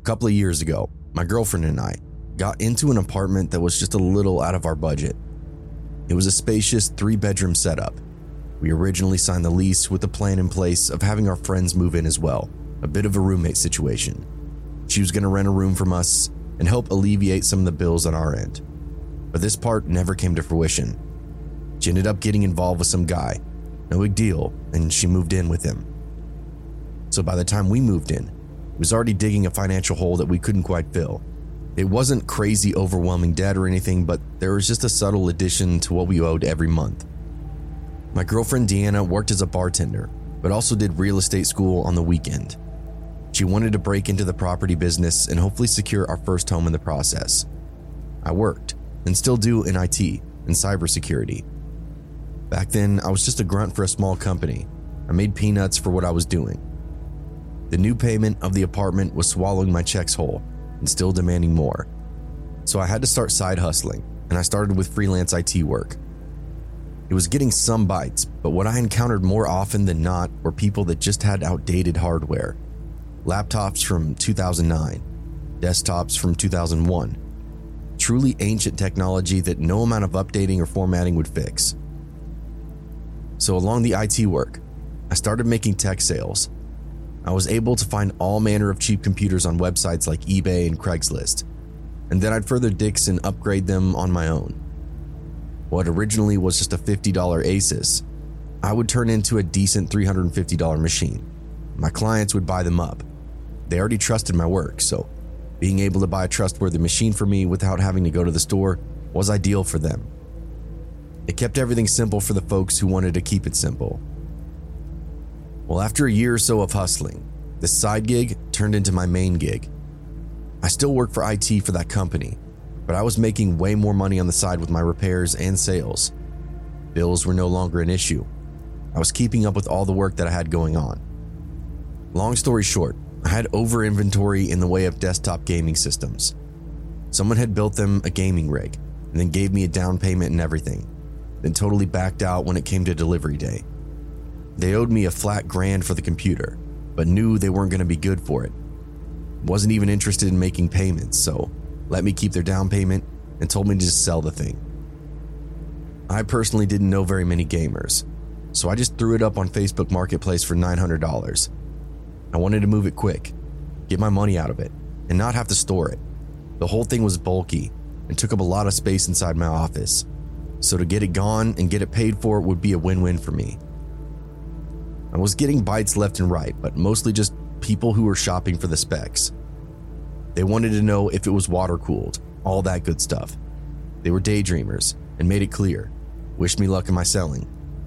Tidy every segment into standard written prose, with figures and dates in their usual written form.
couple of years ago, my girlfriend and I got into an apartment that was just a little out of our budget. It was a spacious 3-bedroom setup. We originally signed the lease with the plan in place of having our friends move in as well, a bit of a roommate situation. She was going to rent a room from us and help alleviate some of the bills on our end. But this part never came to fruition. She ended up getting involved with some guy. No big deal, and she moved in with him. So by the time we moved in, it was already digging a financial hole that we couldn't quite fill. It wasn't crazy overwhelming debt or anything, but there was just a subtle addition to what we owed every month. My girlfriend Deanna worked as a bartender, but also did real estate school on the weekend. She wanted to break into the property business and hopefully secure our first home in the process. I worked, and still do, in IT and cybersecurity. Back then, I was just a grunt for a small company. I made peanuts for what I was doing. The new payment of the apartment was swallowing my checks whole and still demanding more. So I had to start side hustling, and I started with freelance IT work. It was getting some bites, but what I encountered more often than not were people that just had outdated hardware. Laptops from 2009, desktops from 2001. Truly ancient technology that no amount of updating or formatting would fix. So along the IT work, I started making tech sales. I was able to find all manner of cheap computers on websites like eBay and Craigslist, and then I'd further dix and upgrade them on my own. What originally was just a $50 Asus, I would turn into a decent $350 machine. My clients would buy them up. They already trusted my work, so being able to buy a trustworthy machine for me without having to go to the store was ideal for them. It kept everything simple for the folks who wanted to keep it simple. Well, after a year or so of hustling, this side gig turned into my main gig. I still work for IT for that company, but I was making way more money on the side with my repairs and sales. Bills were no longer an issue. I was keeping up with all the work that I had going on. Long story short, I had over inventory in the way of desktop gaming systems. Someone had built them a gaming rig and then gave me a down payment and everything, then totally backed out when it came to delivery day. They owed me a flat $1,000 for the computer, but knew they weren't going to be good for it. Wasn't even interested in making payments, so let me keep their down payment and told me to just sell the thing. I personally didn't know very many gamers, so I just threw it up on Facebook Marketplace for $900. I wanted to move it quick, get my money out of it, and not have to store it. The whole thing was bulky and took up a lot of space inside my office, so to get it gone and get it paid for would be a win-win for me. I was getting bites left and right, but mostly just people who were shopping for the specs. They wanted to know if it was water-cooled, all that good stuff. They were daydreamers and made it clear. Wished me luck in my selling.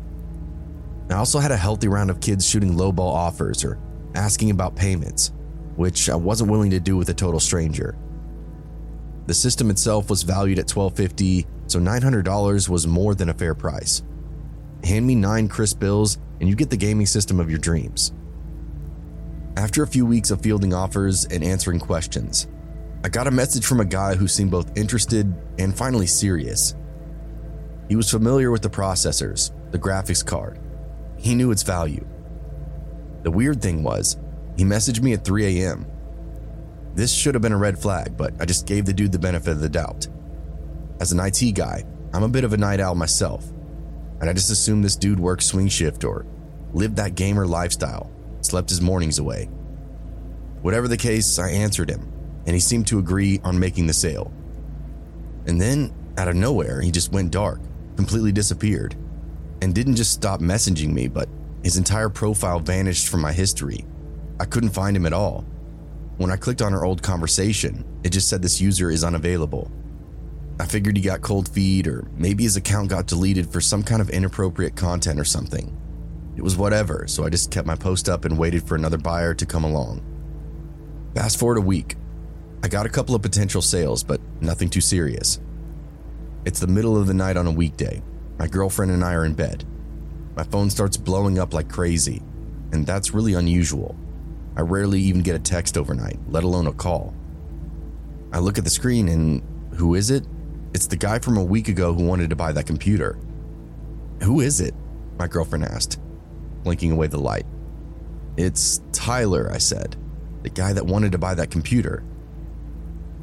I also had a healthy round of kids shooting lowball offers or asking about payments, which I wasn't willing to do with a total stranger. The system itself was valued at $1,250, so $900 was more than a fair price. Hand me 9 crisp bills and you get the gaming system of your dreams. After a few weeks of fielding offers and answering questions, I got a message from a guy who seemed both interested and finally serious. He was familiar with the processors, the graphics card. He knew its value. The weird thing was, he messaged me at 3 a.m. This should have been a red flag, but I just gave the dude the benefit of the doubt. As an IT guy, I'm a bit of a night owl myself, and I just assumed this dude worked swing shift or lived that gamer lifestyle, slept his mornings away. Whatever the case, I answered him, and he seemed to agree on making the sale. And then, out of nowhere, he just went dark, completely disappeared, and didn't just stop messaging me, but his entire profile vanished from my history. I couldn't find him at all. When I clicked on our old conversation, it just said this user is unavailable. I figured he got cold feed, or maybe his account got deleted for some kind of inappropriate content or something. It was whatever, so I just kept my post up and waited for another buyer to come along. Fast forward a week. I got a couple of potential sales, but nothing too serious. It's the middle of the night on a weekday. My girlfriend and I are in bed. My phone starts blowing up like crazy, and that's really unusual. I rarely even get a text overnight, let alone a call. I look at the screen and who is it? It's the guy from a week ago who wanted to buy that computer. Who is it? My girlfriend asked, blinking away the light. It's Tyler, I said. The guy that wanted to buy that computer.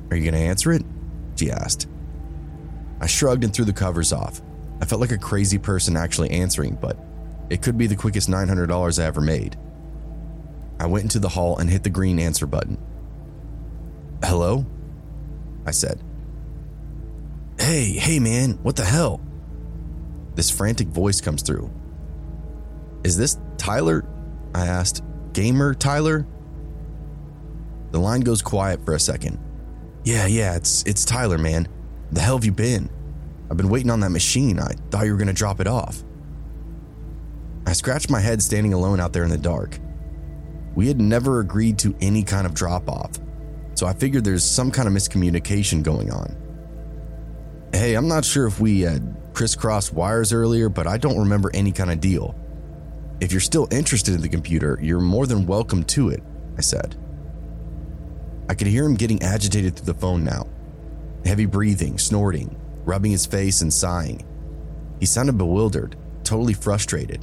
Are you going to answer it? She asked. I shrugged and threw the covers off. I felt like a crazy person actually answering, but it could be the quickest $900 I ever made. I went into the hall and hit the green answer button. Hello? I said. Hey man, what the hell? This frantic voice comes through. Is this Tyler? I asked. Gamer Tyler? The line goes quiet for a second. Yeah, it's Tyler, man. The hell have you been? I've been waiting on that machine. I thought you were going to drop it off. I scratched my head standing alone out there in the dark. We had never agreed to any kind of drop-off, so I figured there's some kind of miscommunication going on. Hey, I'm not sure if we had crisscrossed wires earlier, but I don't remember any kind of deal. If you're still interested in the computer, you're more than welcome to it, I said. I could hear him getting agitated through the phone now. Heavy breathing, snorting, rubbing his face and sighing. He sounded bewildered, totally frustrated.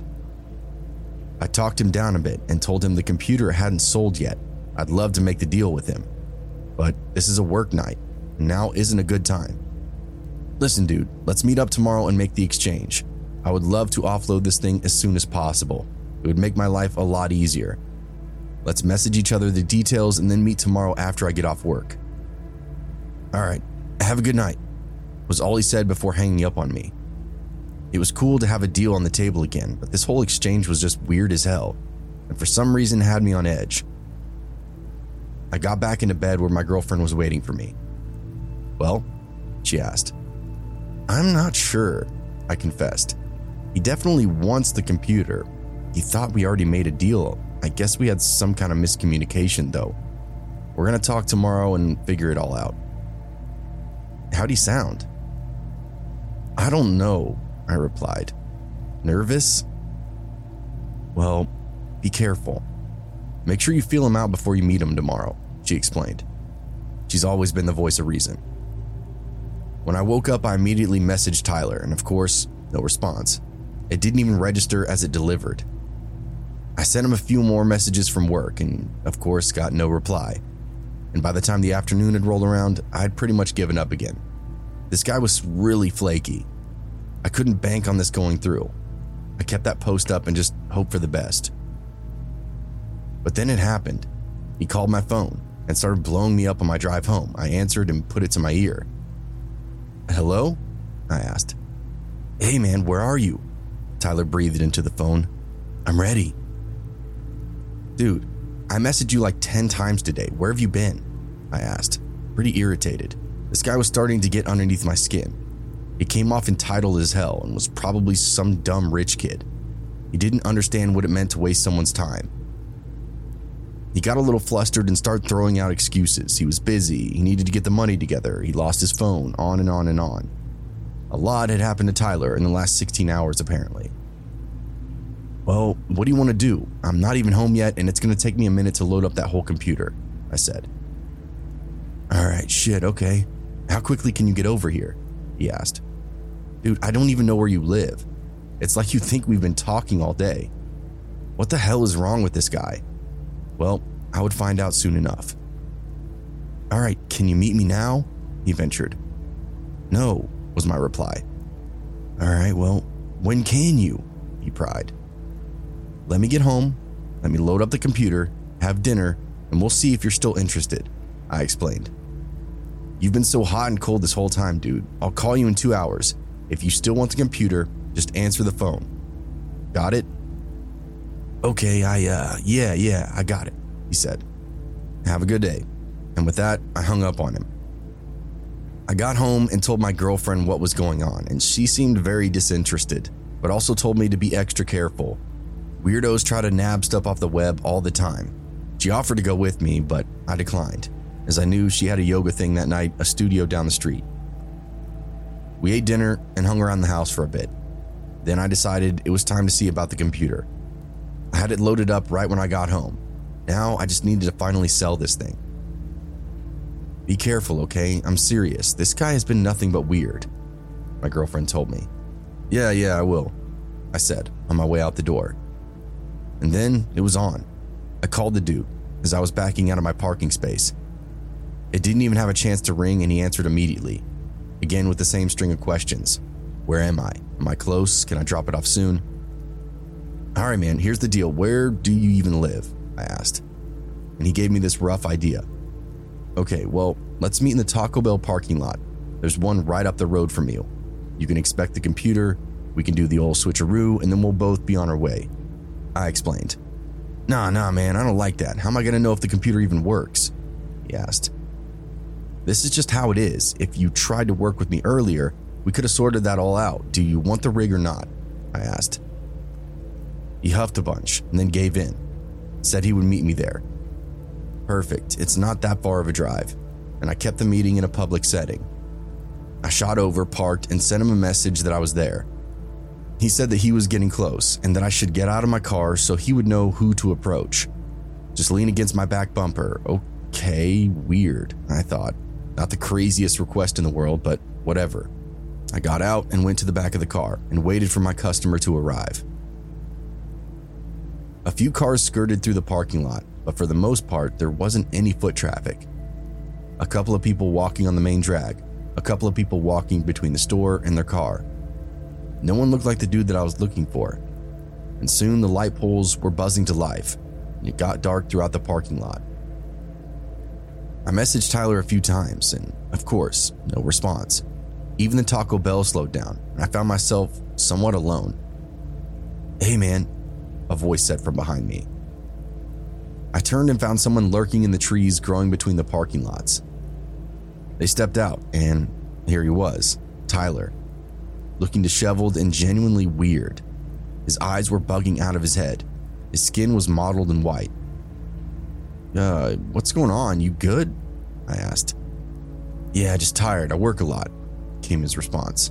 I talked him down a bit and told him the computer hadn't sold yet. I'd love to make the deal with him. But this is a work night, and now isn't a good time. Listen, dude, let's meet up tomorrow and make the exchange. I would love to offload this thing as soon as possible. It would make my life a lot easier. Let's message each other the details and then meet tomorrow after I get off work. All right, have a good night, was all he said before hanging up on me. It was cool to have a deal on the table again, but this whole exchange was just weird as hell, and for some reason had me on edge. I got back into bed where my girlfriend was waiting for me. Well, she asked. I'm not sure, I confessed. He definitely wants the computer. He thought we already made a deal. I guess we had some kind of miscommunication though. We're gonna talk tomorrow and figure it all out. How'd he sound? I don't know, I replied. Nervous? Well, be careful. Make sure you feel him out before you meet him tomorrow, she explained. She's always been the voice of reason. When I woke up, I immediately messaged Tyler, and of course, no response. It didn't even register as it delivered. I sent him a few more messages from work, and of course, got no reply. And by the time the afternoon had rolled around, I'd pretty much given up again. This guy was really flaky. I couldn't bank on this going through. I kept that post up and just hoped for the best. But then it happened. He called my phone and started blowing me up on my drive home. I answered and put it to my ear. Hello? I asked. Hey man, where are you? Tyler breathed into the phone. I'm ready. Dude, I messaged you like 10 times today. Where have you been? I asked, pretty irritated. This guy was starting to get underneath my skin. He came off entitled as hell and was probably some dumb rich kid. He didn't understand what it meant to waste someone's time. He got a little flustered and started throwing out excuses. He was busy, he needed to get the money together, he lost his phone, on and on and on. A lot had happened to Tyler in the last 16 hours apparently. Well, what do you want to do? I'm not even home yet and it's going to take me a minute to load up that whole computer, I said. All right, shit, okay. How quickly can you get over here? He asked. Dude, I don't even know where you live. It's like you think we've been talking all day. What the hell is wrong with this guy? Well, I would find out soon enough. All right, can you meet me now? He ventured. No, was my reply. All right, well, when can you? He pried. Let me get home, let me load up the computer, have dinner, and we'll see if you're still interested, I explained. You've been so hot and cold this whole time, dude. I'll call you in 2 hours. If you still want the computer, just answer the phone. Got it? Okay, yeah, I got it, he said. Have a good day. And with that, I hung up on him. I got home and told my girlfriend what was going on, and she seemed very disinterested, but also told me to be extra careful. Weirdos try to nab stuff off the web all the time. She offered to go with me, but I declined, as I knew she had a yoga thing that night, a studio down the street. We ate dinner and hung around the house for a bit. Then I decided it was time to see about the computer. I had it loaded up right when I got home. Now I just needed to finally sell this thing. Be careful, okay? I'm serious. This guy has been nothing but weird, my girlfriend told me. Yeah, I will, I said on my way out the door. And then it was on. I called the dude as I was backing out of my parking space. It didn't even have a chance to ring and he answered immediately, again with the same string of questions. Where am I? Am I close? Can I drop it off soon? All right, man, here's the deal. Where do you even live? I asked. And he gave me this rough idea. Okay, well, let's meet in the Taco Bell parking lot. There's one right up the road from you. You can expect the computer, we can do the old switcheroo, and then we'll both be on our way. I explained. Nah, man, I don't like that. How am I going to know if the computer even works? He asked. This is just how it is. If you tried to work with me earlier, we could have sorted that all out. Do you want the rig or not? I asked. He huffed a bunch and then gave in. Said he would meet me there. Perfect. It's not that far of a drive. And I kept the meeting in a public setting. I shot over, parked, and sent him a message that I was there. He said that he was getting close and that I should get out of my car so he would know who to approach. Just lean against my back bumper. Okay, weird, I thought. Not the craziest request in the world, but whatever. I got out and went to the back of the car and waited for my customer to arrive. A few cars skirted through the parking lot, but for the most part, there wasn't any foot traffic. A couple of people walking on the main drag, a couple of people walking between the store and their car. No one looked like the dude that I was looking for. And soon the light poles were buzzing to life, and it got dark throughout the parking lot. I messaged Tyler a few times, and of course, no response. Even the Taco Bell slowed down, and I found myself somewhat alone. Hey man, a voice said from behind me. I turned and found someone lurking in the trees growing between the parking lots. They stepped out, and here he was, Tyler, looking disheveled and genuinely weird. His eyes were bugging out of his head. His skin was mottled and white. What's going on? You good? I asked. Yeah, just tired. I work a lot, came his response.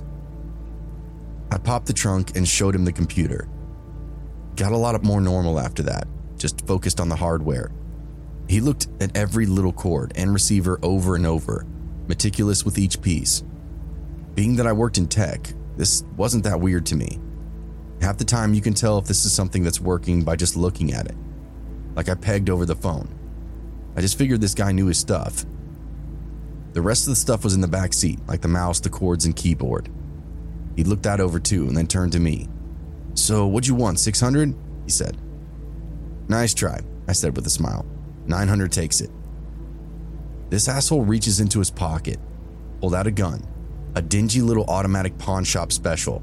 I popped the trunk and showed him the computer. Got a lot more normal after that, just focused on the hardware. He looked at every little cord and receiver over and over, meticulous with each piece. Being that I worked in tech, this wasn't that weird to me. Half the time you can tell if this is something that's working by just looking at it. Like I pegged over the phone. I just figured this guy knew his stuff. The rest of the stuff was in the back seat, like the mouse, the cords, and keyboard. He looked that over too and then turned to me. So what'd you want, 600? He said. Nice try, I said with a smile. 900 takes it. This asshole reaches into his pocket, pulled out a gun, a dingy little automatic pawn shop special.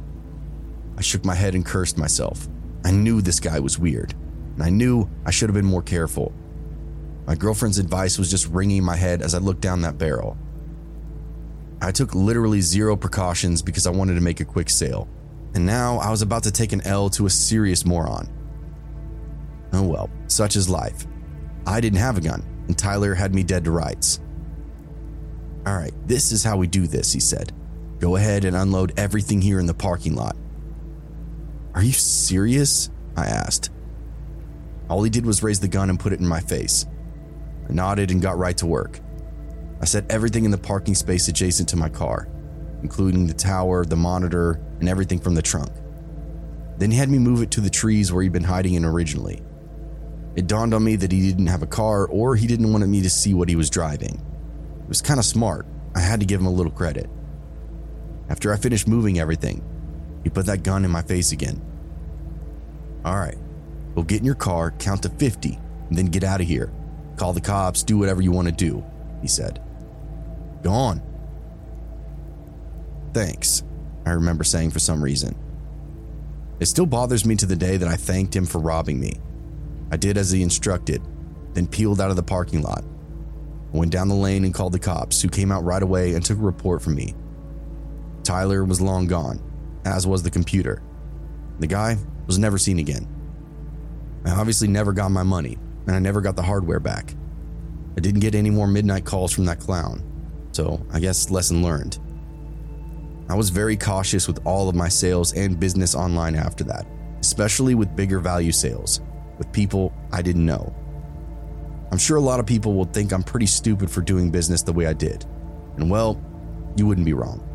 I shook my head and cursed myself. I knew this guy was weird, and I knew I should have been more careful. My girlfriend's advice was just ringing in my head as I looked down that barrel. I took literally zero precautions because I wanted to make a quick sale, and now I was about to take an L to a serious moron. Oh well, such is life. I didn't have a gun, and Tyler had me dead to rights. All right, this is how we do this, he said. Go ahead and unload everything here in the parking lot. Are you serious? I asked. All he did was raise the gun and put it in my face. I nodded and got right to work. I set everything in the parking space adjacent to my car, including the tower, the monitor, and everything from the trunk. Then he had me move it to the trees where he'd been hiding in originally. It dawned on me that he didn't have a car or he didn't want me to see what he was driving. It was kind of smart. I had to give him a little credit. After I finished moving everything, he put that gun in my face again. All right, go get in your car, count to 50, and then get out of here. Call the cops, do whatever you want to do, he said. Go on. Thanks, I remember saying for some reason. It still bothers me to the day that I thanked him for robbing me. I did as he instructed, then peeled out of the parking lot. I went down the lane and called the cops, who came out right away and took a report from me. Tyler was long gone, as was the computer. The guy was never seen again. I obviously never got my money, and I never got the hardware back. I didn't get any more midnight calls from that clown, so I guess lesson learned. I was very cautious with all of my sales and business online after that, especially with bigger value sales, with people I didn't know. I'm sure a lot of people will think I'm pretty stupid for doing business the way I did, and well, you wouldn't be wrong.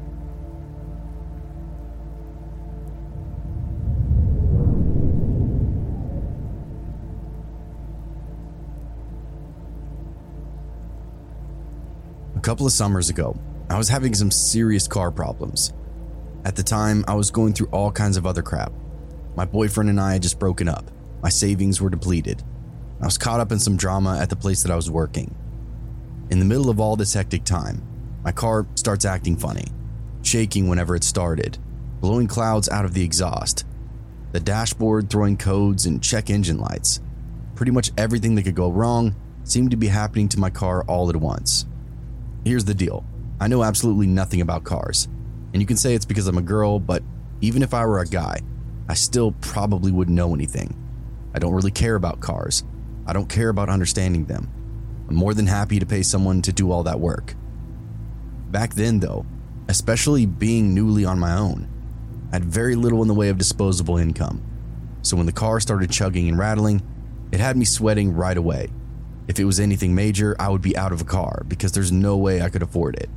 couple of summers ago, I was having some serious car problems. At the time, I was going through all kinds of other crap. My boyfriend and I had just broken up. My savings were depleted. I was caught up in some drama at the place that I was working. In the middle of all this hectic time, my car starts acting funny, shaking whenever it started, blowing clouds out of the exhaust, the dashboard throwing codes and check engine lights. Pretty much everything that could go wrong seemed to be happening to my car all at once. Here's the deal. I know absolutely nothing about cars, and you can say it's because I'm a girl, but even if I were a guy, I still probably wouldn't know anything. I don't really care about cars. I don't care about understanding them. I'm more than happy to pay someone to do all that work. Back then though, especially being newly on my own, I had very little in the way of disposable income. So when the car started chugging and rattling, it had me sweating right away. If it was anything major, I would be out of a car because there's no way I could afford it.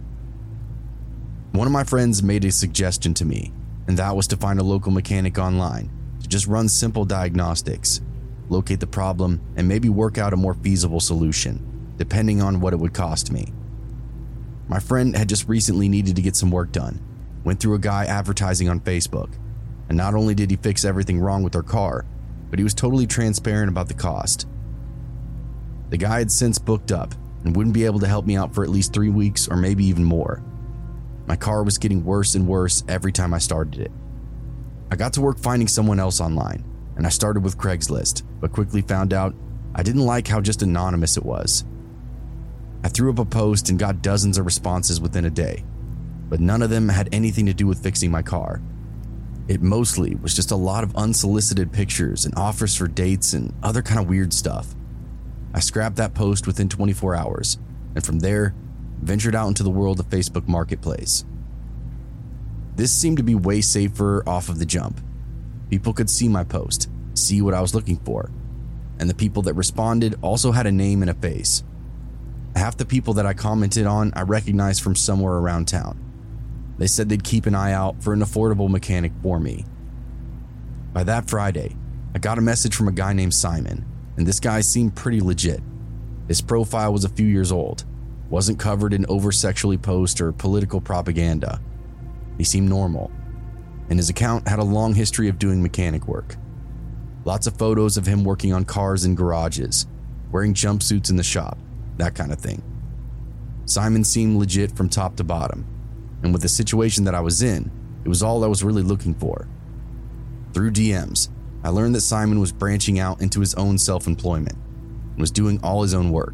One of my friends made a suggestion to me, and that was to find a local mechanic online to just run simple diagnostics, locate the problem, and maybe work out a more feasible solution, depending on what it would cost me. My friend had just recently needed to get some work done, went through a guy advertising on Facebook, and not only did he fix everything wrong with their car, but he was totally transparent about the cost. The guy had since booked up and wouldn't be able to help me out for at least 3 weeks or maybe even more. My car was getting worse and worse every time I started it. I got to work finding someone else online, and I started with Craigslist, but quickly found out I didn't like how just anonymous it was. I threw up a post and got dozens of responses within a day, but none of them had anything to do with fixing my car. It mostly was just a lot of unsolicited pictures and offers for dates and other kind of weird stuff. I scrapped that post within 24 hours, and from there, ventured out into the world of Facebook Marketplace. This seemed to be way safer off of the jump. People could see my post, see what I was looking for, and the people that responded also had a name and a face. Half the people that I commented on I recognized from somewhere around town. They said they'd keep an eye out for an affordable mechanic for me. By that Friday, I got a message from a guy named Simon, and this guy seemed pretty legit. His profile was a few years old, wasn't covered in over-sexually posts or political propaganda. He seemed normal, and his account had a long history of doing mechanic work. Lots of photos of him working on cars in garages, wearing jumpsuits in the shop, that kind of thing. Simon seemed legit from top to bottom, and with the situation that I was in, it was all I was really looking for. Through DMs, I learned that Simon was branching out into his own self-employment and was doing all his own work.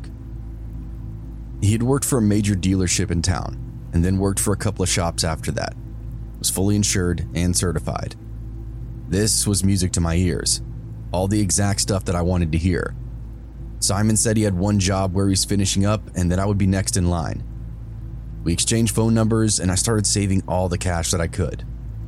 He had worked for a major dealership in town and then worked for a couple of shops after that, was fully insured and certified. This was music to my ears, all the exact stuff that I wanted to hear. Simon said he had one job where he was finishing up and that I would be next in line. We exchanged phone numbers and I started saving all the cash that I could.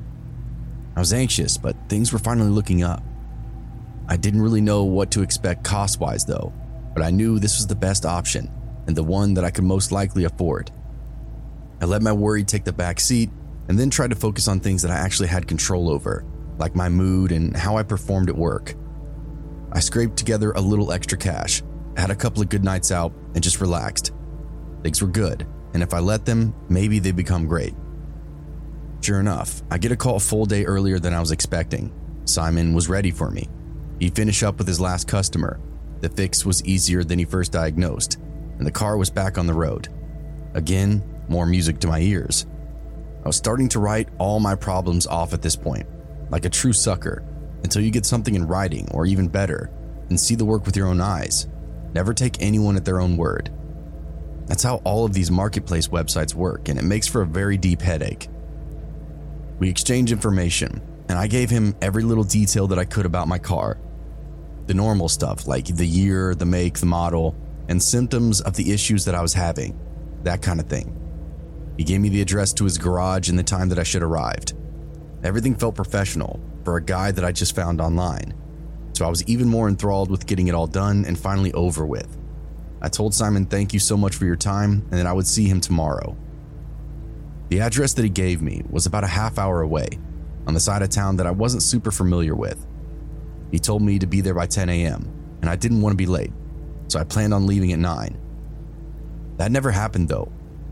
I was anxious, but things were finally looking up. I didn't really know what to expect cost-wise though, but I knew this was the best option and the one that I could most likely afford. I let my worry take the back seat and then tried to focus on things that I actually had control over, like my mood and how I performed at work. I scraped together a little extra cash, had a couple of good nights out, and just relaxed. Things were good, and if I let them, maybe they'd become great. Sure enough, I get a call a full day earlier than I was expecting. Simon was ready for me. He'd finished up with his last customer. The fix was easier than he first diagnosed, and the car was back on the road. Again, more music to my ears. I was starting to write all my problems off at this point, like a true sucker, until you get something in writing, or even better, and see the work with your own eyes. Never take anyone at their own word. That's how all of these marketplace websites work, and it makes for a very deep headache. We exchanged information, and I gave him every little detail that I could about my car. The normal stuff like the year, the make, the model, and symptoms of the issues that I was having, that kind of thing. He gave me the address to his garage and the time that I should arrived. Everything felt professional for a guy that I just found online, so I was even more enthralled with getting it all done and finally over with. I told Simon thank you so much for your time and that I would see him tomorrow. The address that he gave me was about a half hour away, on the side of town that I wasn't super familiar with. He told me to be there by 10 a.m., and I didn't want to be late, so I planned on leaving at 9. That never happened though.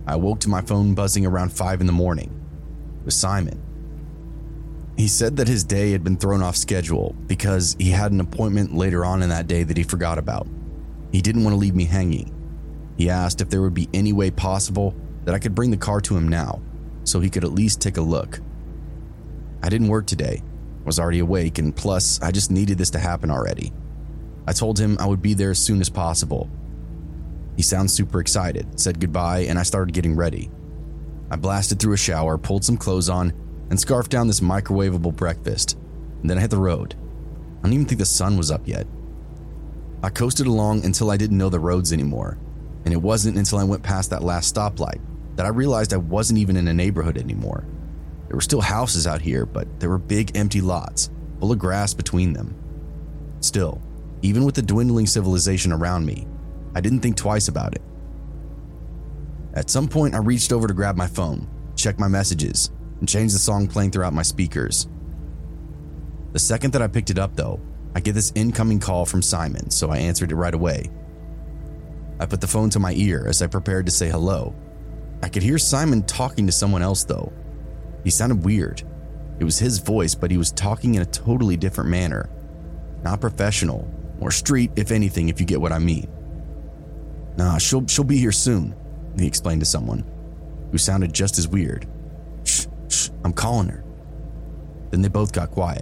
I woke to my phone buzzing around 5 in the morning. It was Simon. He said that his day had been thrown off schedule because he had an appointment later on in that day that he forgot about. He didn't want to leave me hanging. He asked if there would be any way possible that I could bring the car to him now, so he could at least take a look. I didn't work today, was already awake, and plus, I just needed this to happen already. I told him I would be there as soon as possible. He sounded super excited, said goodbye, and I started getting ready. I blasted through a shower, pulled some clothes on, and scarfed down this microwavable breakfast, and then I hit the road. I don't even think the sun was up yet. I coasted along until I didn't know the roads anymore, and it wasn't until I went past that last stoplight that I realized I wasn't even in a neighborhood anymore. There were still houses out here, but there were big empty lots, full of grass between them. Still, even with the dwindling civilization around me, I didn't think twice about it. At some point, I reached over to grab my phone, check my messages, and change the song playing throughout my speakers. The second that I picked it up though, I get this incoming call from Simon, so I answered it right away. I put the phone to my ear as I prepared to say hello. I could hear Simon talking to someone else though. He sounded weird. It was his voice, but he was talking in a totally different manner. Not professional, or street if anything, if you get what I mean. Nah, she'll be here soon, he explained to someone, who sounded just as weird. Shh, I'm calling her. Then they both got quiet.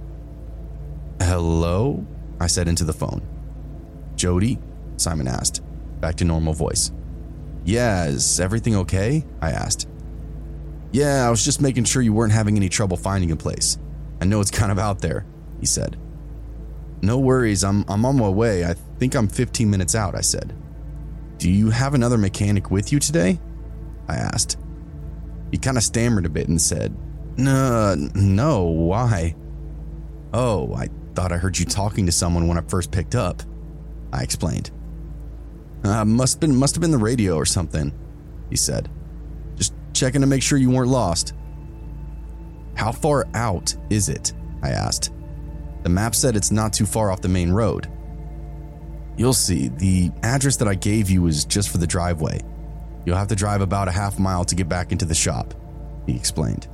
Hello? I said into the phone. Jody? Simon asked, back to normal voice. Yeah, is everything okay? I asked. Yeah, I was just making sure you weren't having any trouble finding a place. I know it's kind of out there, he said. No worries, I'm on my way. I think I'm 15 minutes out, I said. Do you have another mechanic with you today? I asked. He kind of stammered a bit and said, No, why? Oh, I thought I heard you talking to someone when I first picked up, I explained. Must have been the radio or something, he said. Just checking to make sure you weren't lost. How far out is it? I asked. The map said it's not too far off the main road. You'll see, the address that I gave you is just for the driveway. You'll have to drive about a half mile to get back into the shop, he explained.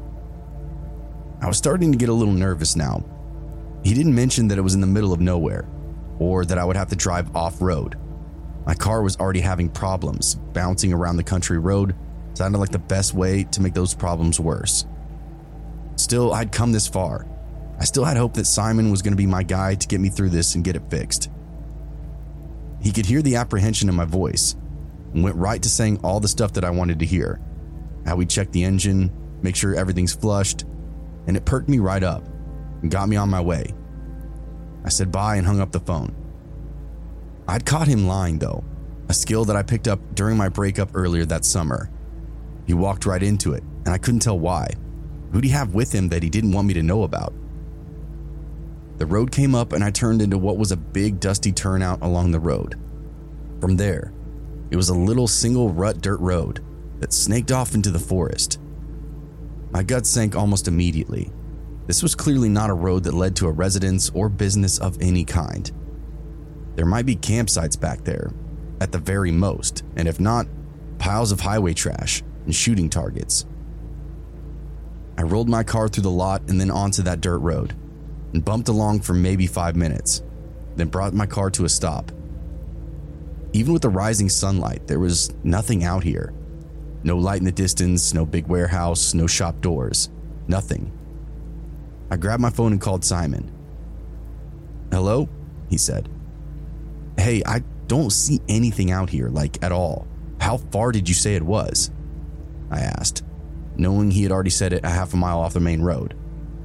I was starting to get a little nervous now. He didn't mention that it was in the middle of nowhere, or that I would have to drive off-road. My car was already having problems. Bouncing around the country road sounded like the best way to make those problems worse. Still, I'd come this far. I still had hope that Simon was going to be my guy to get me through this and get it fixed. He could hear the apprehension in my voice and went right to saying all the stuff that I wanted to hear. How we check the engine, make sure everything's flushed, and it perked me right up and got me on my way. I said bye and hung up the phone. I'd caught him lying though, a skill that I picked up during my breakup earlier that summer. He walked right into it, and I couldn't tell why. Who'd he have with him that he didn't want me to know about? The road came up and I turned into what was a big dusty turnout along the road. From there, it was a little single rut dirt road that snaked off into the forest. My gut sank almost immediately. This was clearly not a road that led to a residence or business of any kind. There might be campsites back there, at the very most, and if not, piles of highway trash and shooting targets. I rolled my car through the lot and then onto that dirt road, and bumped along for maybe 5 minutes, then brought my car to a stop. Even with the rising sunlight, there was nothing out here. No light in the distance, no big warehouse, no shop doors, nothing. I grabbed my phone and called Simon. Hello? He said. Hey, I don't see anything out here, like at all. How far did you say it was? I asked, knowing he had already said it a half a mile off the main road.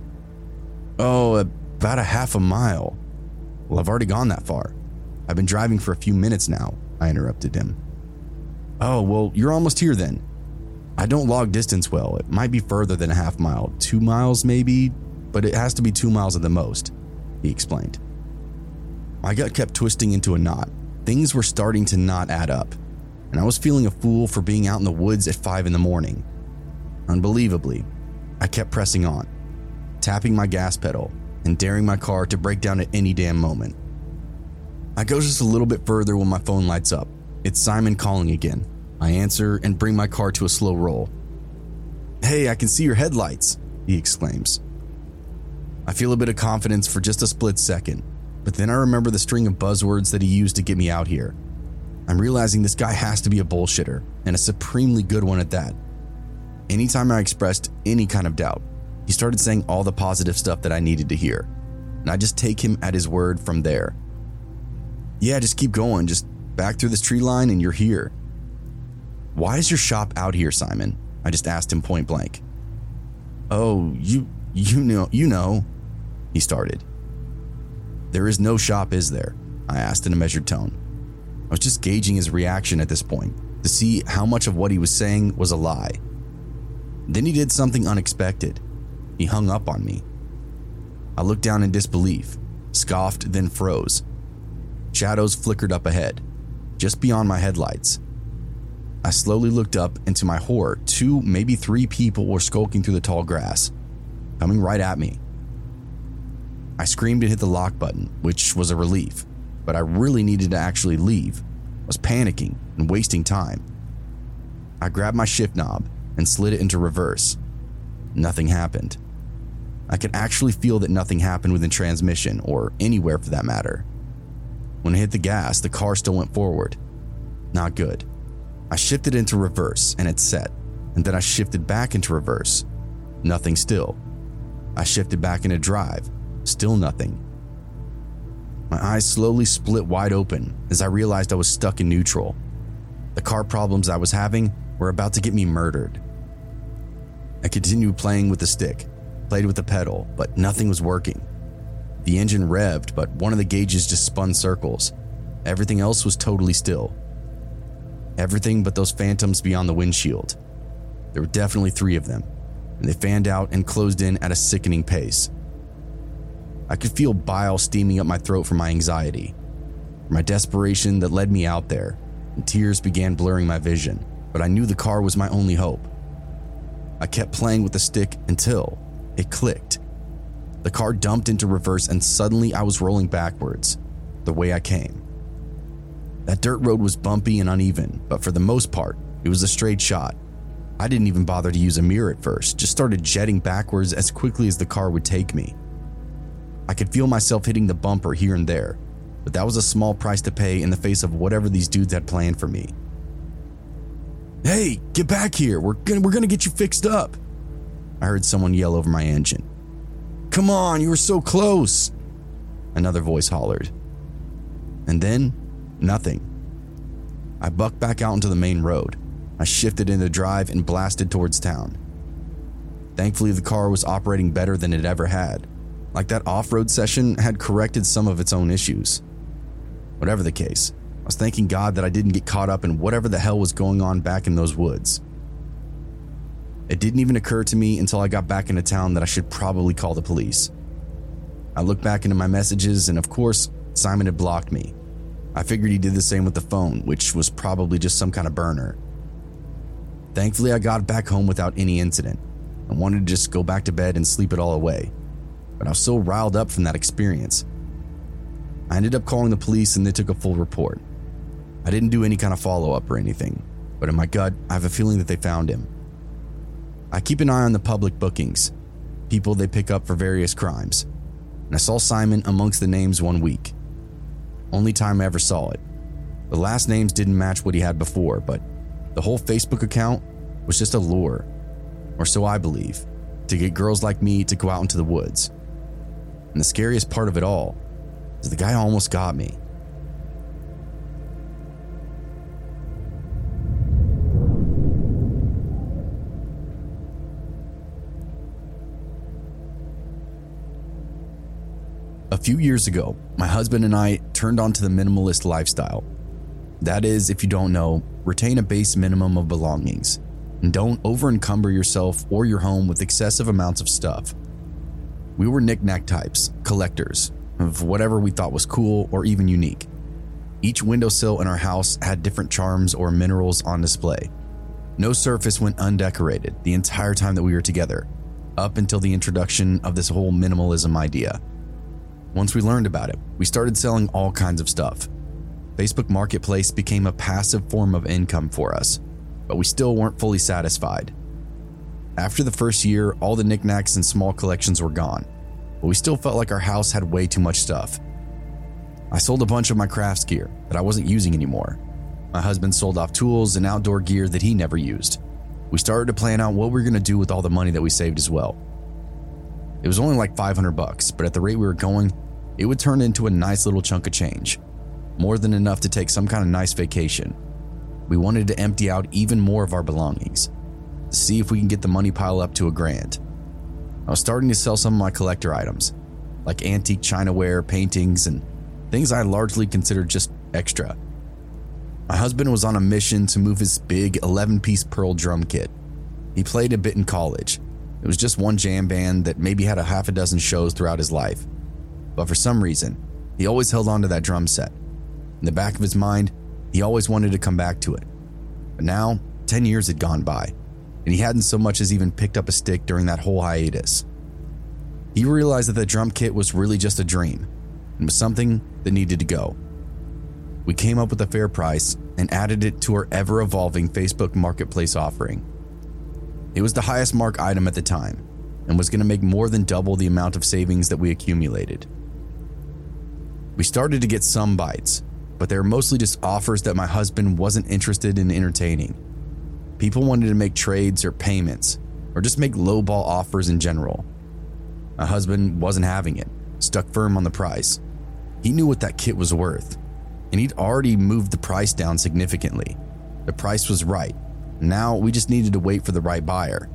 Oh, about a half a mile. Well, I've already gone that far. I've been driving for a few minutes now, I interrupted him. Oh, well, you're almost here then. I don't log distance well. It might be further than a half mile, 2 miles maybe, but it has to be 2 miles at the most, he explained. My gut kept twisting into a knot. Things were starting to not add up, and I was feeling a fool for being out in the woods at 5 in the morning. Unbelievably, I kept pressing on, tapping my gas pedal and daring my car to break down at any damn moment. I go just a little bit further when my phone lights up. It's Simon calling again. I answer and bring my car to a slow roll. "Hey, I can see your headlights," he exclaims. I feel a bit of confidence for just a split second, but then I remember the string of buzzwords that he used to get me out here. I'm realizing this guy has to be a bullshitter, and a supremely good one at that. Anytime I expressed any kind of doubt, he started saying all the positive stuff that I needed to hear, and I just take him at his word from there. "Yeah, just keep going, just back through this tree line and you're here." "Why is your shop out here, Simon?" I just asked him point blank. "Oh, you know, he started. "There is no shop, is there?" I asked in a measured tone. I was just gauging his reaction at this point to see how much of what he was saying was a lie. Then he did something unexpected. He hung up on me. I looked down in disbelief, scoffed, then froze. Shadows flickered up ahead, just beyond my headlights. I slowly looked up, and to my horror, 2, maybe 3 people were skulking through the tall grass, coming right at me. I screamed and hit the lock button, which was a relief, but I really needed to actually leave. I was panicking and wasting time. I grabbed my shift knob and slid it into reverse. Nothing happened. I could actually feel that nothing happened within transmission, or anywhere for that matter. When I hit the gas, the car still went forward. Not good. I shifted into reverse and it set, and then I shifted back into reverse. Nothing still. I shifted back into drive. Still nothing. My eyes slowly split wide open as I realized I was stuck in neutral. The car problems I was having were about to get me murdered. I continued playing with the stick, played with the pedal, but nothing was working. The engine revved, but one of the gauges just spun circles. Everything else was totally still. Everything but those phantoms beyond the windshield. There were definitely 3 of them, and they fanned out and closed in at a sickening pace. I could feel bile steaming up my throat from my anxiety, from my desperation that led me out there, and tears began blurring my vision, but I knew the car was my only hope. I kept playing with the stick until it clicked. The car dumped into reverse and suddenly I was rolling backwards, the way I came. That dirt road was bumpy and uneven, but for the most part, it was a straight shot. I didn't even bother to use a mirror at first, just started jetting backwards as quickly as the car would take me. I could feel myself hitting the bumper here and there, but that was a small price to pay in the face of whatever these dudes had planned for me. "Hey, get back here, we're gonna get you fixed up," I heard someone yell over my engine. "Come on, you were so close," another voice hollered. And then, nothing. I bucked back out into the main road. I shifted into drive and blasted towards town. Thankfully, the car was operating better than it ever had. Like that off-road session had corrected some of its own issues. Whatever the case, I was thanking God that I didn't get caught up in whatever the hell was going on back in those woods. It didn't even occur to me until I got back into town that I should probably call the police. I looked back into my messages and of course, Simon had blocked me. I figured he did the same with the phone, which was probably just some kind of burner. Thankfully, I got back home without any incident. I wanted to just go back to bed and sleep it all away, but I was so riled up from that experience. I ended up calling the police and they took a full report. I didn't do any kind of follow-up or anything, but in my gut, I have a feeling that they found him. I keep an eye on the public bookings, people they pick up for various crimes, and I saw Simon amongst the names one week. Only time I ever saw it. The last names didn't match what he had before, but the whole Facebook account was just a lure, or so I believe, to get girls like me to go out into the woods. And the scariest part of it all is the guy almost got me. A few years ago, my husband and I turned onto the minimalist lifestyle. That is, if you don't know, retain a base minimum of belongings and don't over-encumber yourself or your home with excessive amounts of stuff. We were knick-knack types, collectors of whatever we thought was cool or even unique. Each windowsill in our house had different charms or minerals on display. No surface went undecorated the entire time that we were together, up until the introduction of this whole minimalism idea. Once we learned about it, we started selling all kinds of stuff. Facebook Marketplace became a passive form of income for us, but we still weren't fully satisfied. After the first year, all the knickknacks and small collections were gone, but we still felt like our house had way too much stuff. I sold a bunch of my crafts gear that I wasn't using anymore. My husband sold off tools and outdoor gear that he never used. We started to plan out what we were going to do with all the money that we saved as well. It was only like $500, but at the rate we were going, it would turn into a nice little chunk of change, more than enough to take some kind of nice vacation. We wanted to empty out even more of our belongings, to see if we can get the money pile up to $1,000. I was starting to sell some of my collector items, like antique chinaware, paintings, and things I largely considered just extra. My husband was on a mission to move his big 11-piece Pearl drum kit. He played a bit in college. It was just one jam band that maybe had a half a dozen shows throughout his life. But for some reason, he always held on to that drum set. In the back of his mind, he always wanted to come back to it. But now, 10 years had gone by, and he hadn't so much as even picked up a stick during that whole hiatus. He realized that the drum kit was really just a dream, and was something that needed to go. We came up with a fair price and added it to our ever-evolving Facebook Marketplace offering. It was the highest mark item at the time, and was going to make more than double the amount of savings that we accumulated. We started to get some bites, but they were mostly just offers that my husband wasn't interested in entertaining. People wanted to make trades or payments, or just make lowball offers in general. My husband wasn't having it, stuck firm on the price. He knew what that kit was worth, and he'd already moved the price down significantly. The price was right. Now we just needed to wait for the right buyer.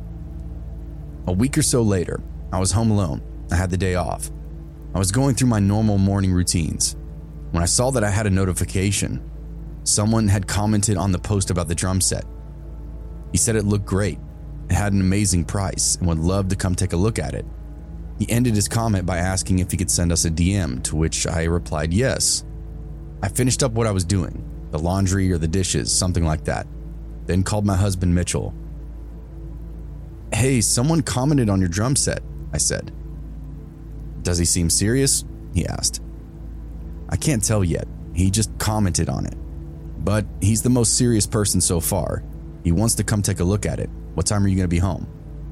A week or so later, I was home alone. I had the day off. I was going through my normal morning routines when I saw that I had a notification. Someone had commented on the post about the drum set. He said it looked great, it had an amazing price, and would love to come take a look at it. He ended his comment by asking if he could send us a DM, to which I replied yes. I finished up what I was doing, the laundry or the dishes, something like that, then called my husband Mitchell. "Hey, someone commented on your drum set," I said. "Does he seem serious?" he asked. "I can't tell yet, he just commented on it. But he's the most serious person so far. He wants to come take a look at it. What time are you going to be home?"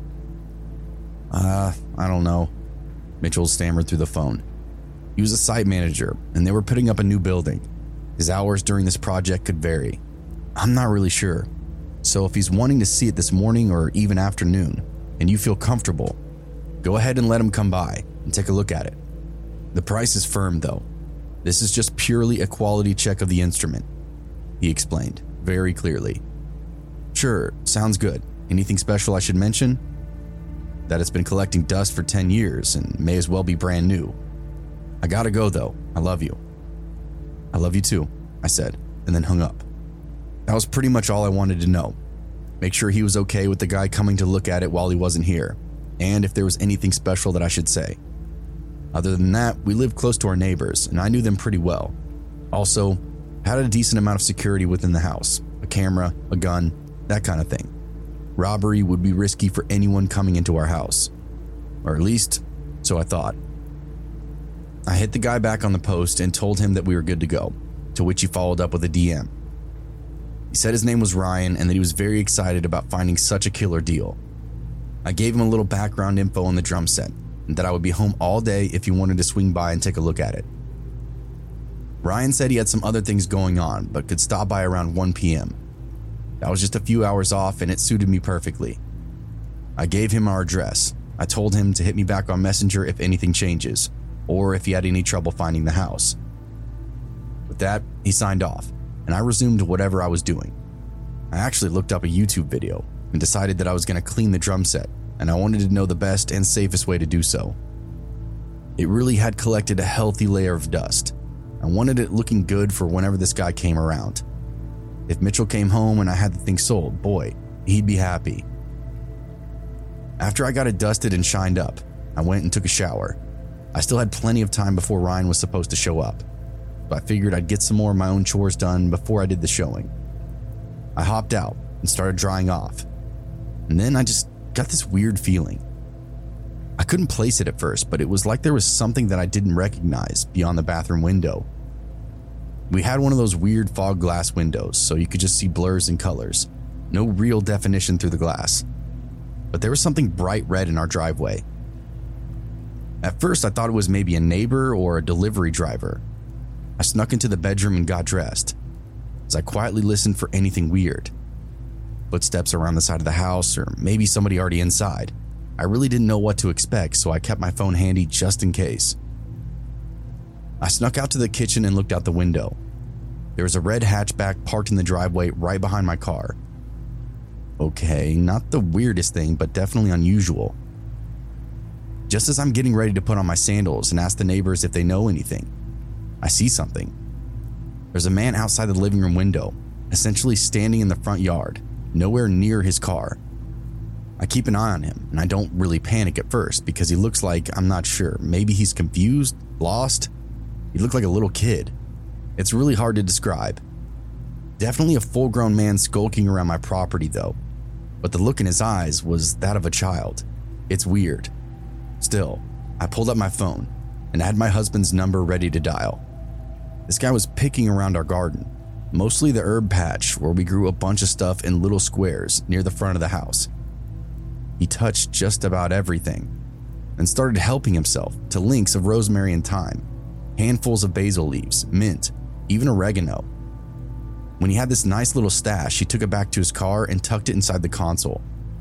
I don't know," Mitchell stammered through the phone. He was a site manager, and they were putting up a new building. His hours during this project could vary. "I'm not really sure. So if he's wanting to see it this morning or even afternoon, and you feel comfortable, go ahead and let him come by and take a look at it. The price is firm though. This is just purely a quality check of the instrument," he explained very clearly. "Sure, sounds good. Anything special I should mention?" "That it's been collecting dust for 10 years and may as well be brand new. I gotta go though. I love you." "I love you too," I said, and then hung up. That was pretty much all I wanted to know. Make sure he was okay with the guy coming to look at it while he wasn't here, and if there was anything special that I should say. Other than that, we lived close to our neighbors, and I knew them pretty well. Also, had a decent amount of security within the house, a camera, a gun, that kind of thing. Robbery would be risky for anyone coming into our house. Or at least, so I thought. I hit the guy back on the post and told him that we were good to go, to which he followed up with a DM. He said his name was Ryan and that he was very excited about finding such a killer deal. I gave him a little background info on the drum set, and that I would be home all day if he wanted to swing by and take a look at it. Ryan said he had some other things going on, but could stop by around 1 p.m. That was just a few hours off, and it suited me perfectly. I gave him our address. I told him to hit me back on Messenger if anything changes, or if he had any trouble finding the house. With that, he signed off, and I resumed whatever I was doing. I actually looked up a YouTube video and decided that I was going to clean the drum set, and I wanted to know the best and safest way to do so. It really had collected a healthy layer of dust. I wanted it looking good for whenever this guy came around. If Mitchell came home and I had the thing sold, boy, he'd be happy. After I got it dusted and shined up, I went and took a shower. I still had plenty of time before Ryan was supposed to show up, so I figured I'd get some more of my own chores done before I did the showing. I hopped out and started drying off, and then I just got this weird feeling. I couldn't place it at first, but it was like there was something that I didn't recognize beyond the bathroom window. We had one of those weird fog glass windows, so you could just see blurs and colors. no real definition through the glass. But there was something bright red in our driveway. At first, I thought it was maybe a neighbor or a delivery driver. I snuck into the bedroom and got dressed, as I quietly listened for anything weird. Footsteps around the side of the house, or maybe somebody already inside. I really didn't know what to expect, so I kept my phone handy just in case. I snuck out to the kitchen and looked out the window. There was a red hatchback parked in the driveway right behind my car. Okay, not the weirdest thing, but definitely unusual. Just as I'm getting ready to put on my sandals and ask the neighbors if they know anything, I see something. There's a man outside the living room window, essentially standing in the front yard, nowhere near his car. I keep an eye on him, and I don't really panic at first because he looks like, I'm not sure, maybe he's confused, lost. He looked like a little kid. It's really hard to describe. Definitely a full-grown man skulking around my property though, but the look in his eyes was that of a child. It's weird. Still, I pulled up my phone and had my husband's number ready to dial. This guy was picking around our garden, mostly the herb patch where we grew a bunch of stuff in little squares near the front of the house. He touched just about everything and started helping himself to links of rosemary and thyme, handfuls of basil leaves, mint, even oregano. When he had this nice little stash, he took it back to his car and tucked it inside the console.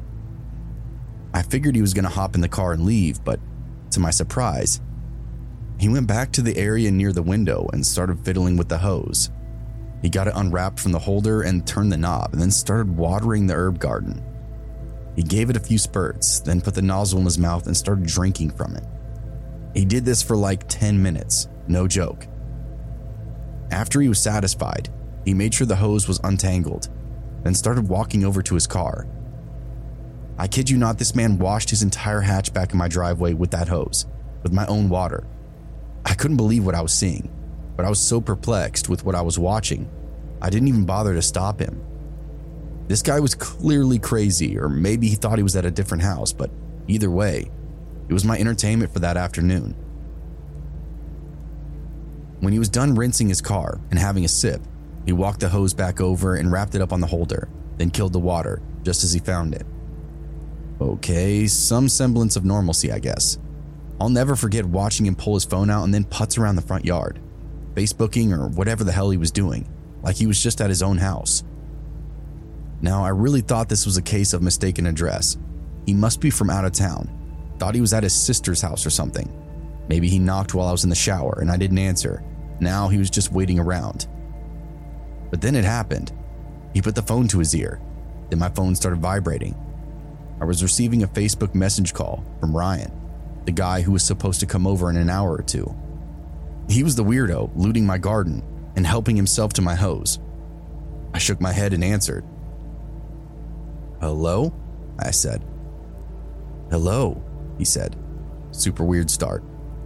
I figured he was going to hop in the car and leave, but to my surprise, he went back to the area near the window and started fiddling with the hose. He got it unwrapped from the holder and turned the knob and then started watering the herb garden. He gave it a few spurts, then put the nozzle in his mouth and started drinking from it. He did this for like 10 minutes, no joke. After he was satisfied, he made sure the hose was untangled, then started walking over to his car. I kid you not, this man washed his entire hatchback in my driveway with that hose, with my own water. I couldn't believe what I was seeing, but I was so perplexed with what I was watching, I didn't even bother to stop him. This guy was clearly crazy, or maybe he thought he was at a different house, but either way, it was my entertainment for that afternoon. When he was done rinsing his car and having a sip, he walked the hose back over and wrapped it up on the holder, then killed the water just as he found it. Okay, some semblance of normalcy, I guess. I'll never forget watching him pull his phone out and then putz around the front yard, Facebooking or whatever the hell he was doing, like he was just at his own house. Now, I really thought this was a case of mistaken address. He must be from out of town. Thought he was at his sister's house or something. Maybe he knocked while I was in the shower and I didn't answer. Now he was just waiting around. But then it happened. He put the phone to his ear. Then my phone started vibrating. I was receiving a Facebook message call from Ryan, the guy who was supposed to come over in an hour or two. He was the weirdo looting my garden and helping himself to my hose. I shook my head and answered. "Hello?" I said. "Hello," he said. Super weird start.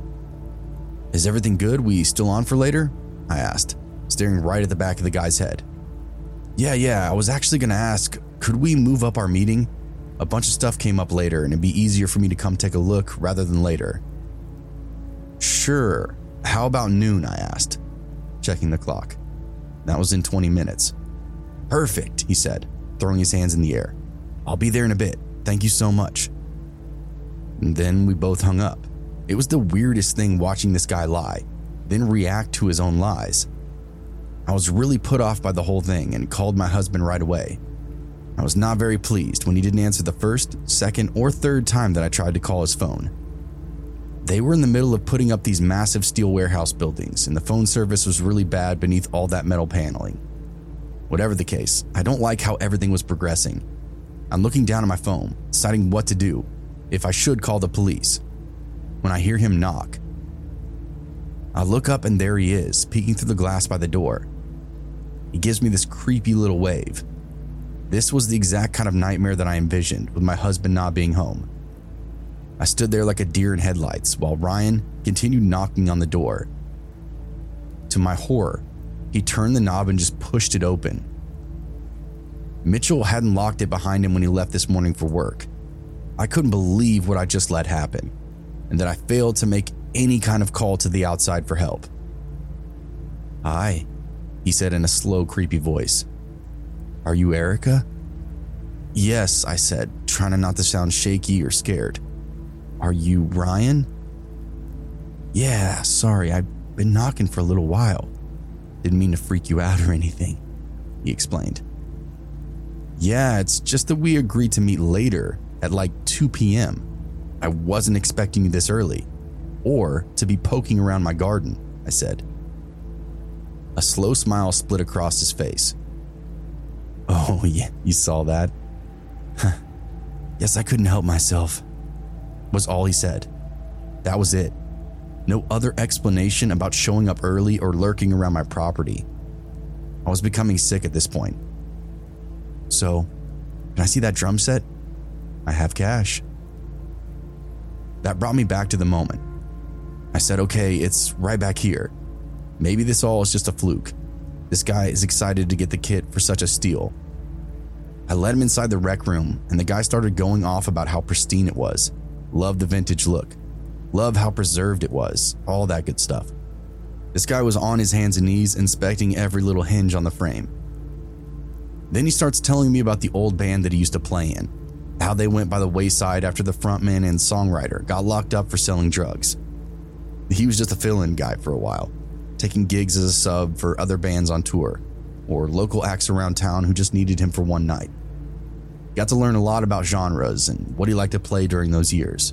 "Is everything good? We still on for later?" I asked, staring right at the back of the guy's head. Yeah, I was actually going to ask, could we move up our meeting? A bunch of stuff came up later and it'd be easier for me to come take a look rather than later." "Sure. How about noon?" I asked, checking the clock. That was in 20 minutes. "Perfect," he said, throwing his hands in the air. "I'll be there in a bit. Thank you so much." And then we both hung up. It was the weirdest thing watching this guy lie, then react to his own lies. I was really put off by the whole thing and called my husband right away. I was not very pleased when he didn't answer the first, second, or third time that I tried to call his phone. They were in the middle of putting up these massive steel warehouse buildings, and the phone service was really bad beneath all that metal paneling. Whatever the case, I don't like how everything was progressing. I'm looking down at my phone, deciding what to do, if I should call the police, when I hear him knock. I look up and there he is, peeking through the glass by the door. He gives me this creepy little wave. This was the exact kind of nightmare that I envisioned with my husband not being home. I stood there like a deer in headlights while Ryan continued knocking on the door. To my horror, he turned the knob and just pushed it open. Mitchell hadn't locked it behind him when he left this morning for work. I couldn't believe what I just let happen, and that I failed to make any kind of call to the outside for help. "Hi," he said in a slow, creepy voice. "Are you Erica?" Yes, I said, trying to not to sound shaky or scared. Are you Ryan? Yeah, sorry, I've been knocking for a little while. Didn't mean to freak you out or anything, he explained. Yeah, it's just that we agreed to meet later at like 2 p.m. I wasn't expecting you this early, or to be poking around my garden, I said. A slow smile split across his face. Oh, yeah, you saw that? Yes, I couldn't help myself, was all he said. That was it. No other explanation about showing up early or lurking around my property. I was becoming sick at this point. So, can I see that drum set? I have cash. That brought me back to the moment. I said, okay, it's right back here. Maybe this all is just a fluke. This guy is excited to get the kit for such a steal. I led him inside the rec room, and the guy started going off about how pristine it was. Loved the vintage look. Loved how preserved it was. All that good stuff. This guy was on his hands and knees inspecting every little hinge on the frame. Then he starts telling me about the old band that he used to play in. How they went by the wayside after the frontman and songwriter got locked up for selling drugs. He was just a fill-in guy for a while, taking gigs as a sub for other bands on tour, or local acts around town who just needed him for one night. Got to learn a lot about genres and what he liked to play during those years.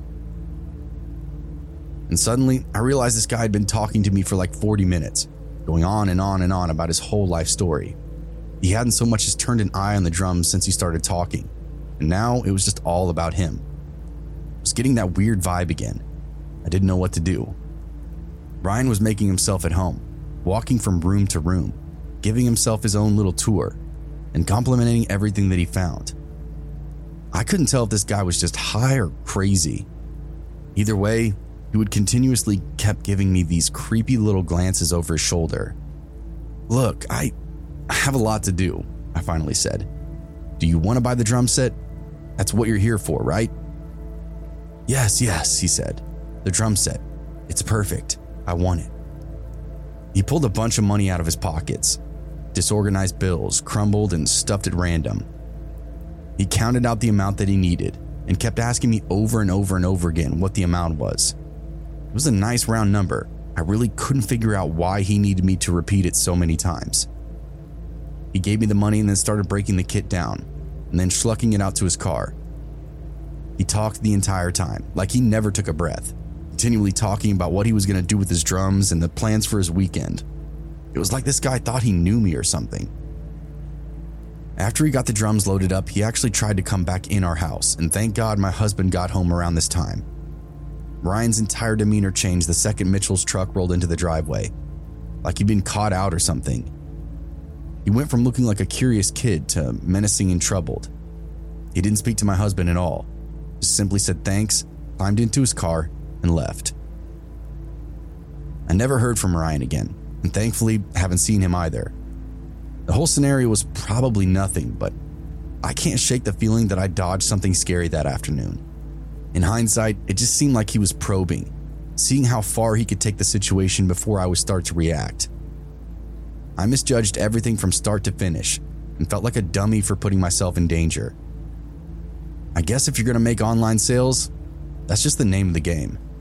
And suddenly, I realized this guy had been talking to me for like 40 minutes, going on and on and on about his whole life story. He hadn't so much as turned an eye on the drums since he started talking, and now it was just all about him. I was getting that weird vibe again. I didn't know what to do. Ryan was making himself at home, walking from room to room, giving himself his own little tour, and complimenting everything that he found. I couldn't tell if this guy was just high or crazy. Either way, he would continuously kept giving me these creepy little glances over his shoulder. Look, I have a lot to do, I finally said. Do you want to buy the drum set? That's what you're here for, right? Yes, he said. The drum set. It's perfect. I want it. He pulled a bunch of money out of his pockets. Disorganized bills, crumbled and stuffed at random. He counted out the amount that he needed and kept asking me over and over and over again what the amount was. It was a nice round number. I really couldn't figure out why he needed me to repeat it so many times. He gave me the money and then started breaking the kit down and then schlucking it out to his car. He talked the entire time, like he never took a breath, continually talking about what he was going to do with his drums and the plans for his weekend. It was like this guy thought he knew me or something. After he got the drums loaded up, he actually tried to come back in our house, and thank God my husband got home around this time. Ryan's entire demeanor changed the second Mitchell's truck rolled into the driveway, like he'd been caught out or something. He went from looking like a curious kid to menacing and troubled. He didn't speak to my husband at all, just simply said thanks, climbed into his car, and left. I never heard from Ryan again, and thankfully haven't seen him either. The whole scenario was probably nothing, but I can't shake the feeling that I dodged something scary that afternoon. In hindsight, it just seemed like he was probing, seeing how far he could take the situation before I would start to react. I misjudged everything from start to finish and felt like a dummy for putting myself in danger. I guess if you're going to make online sales, that's just the name of the game.